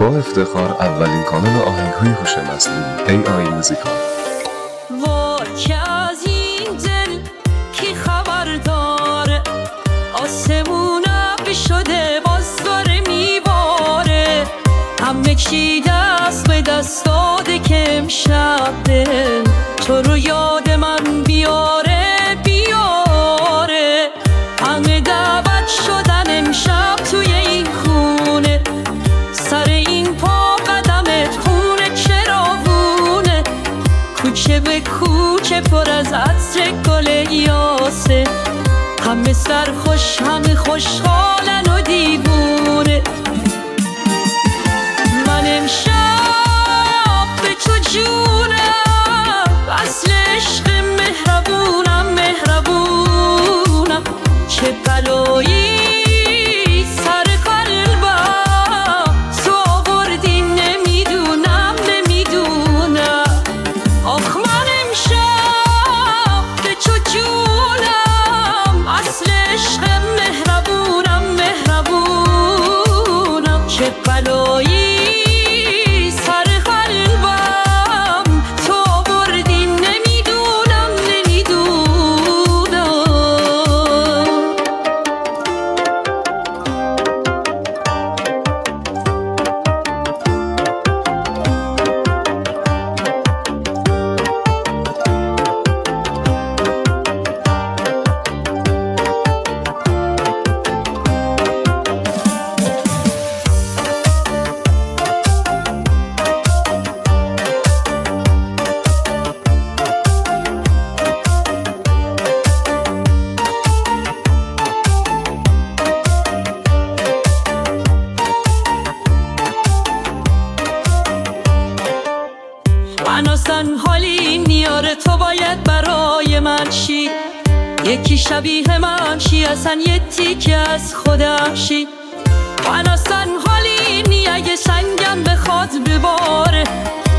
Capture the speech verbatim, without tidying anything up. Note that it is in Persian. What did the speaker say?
با افتخار اولین کانال آهنگ‌های هوش مصنوعی ای آی موزیکال. وای که از این دل کی خبر داره، آسمون ابر شده باز داره میباره، همه چی دست به دست داده که امشب دل تو رو یاد من بیاره بیاره. همه دعوت شدن امشب توی این خونه، سر این پا قدمت خونه چراغونه، کوچه به کوچه پر از عطر گل یاسه، همه سرخوش همه خوشحالن و دیوونه. من امشب به تو جونم، اصل عشق مهربونم مهربونم، چه بلایی سر قلبم تو آوردی نمیدونم نمیدونم. آخ من امشب به تو جونم، اصل عشق مهربونم مهربونم، چه بلایی سر قلبم تو آوردی نمیدونم نمیدونم. من اصلا حالی نیاره تو باید برای من شی، یکی شبیه من شی، اصلا یه تیکه از خودم شی. من اصلا حالی نی اگه سنگم بخواد بباره،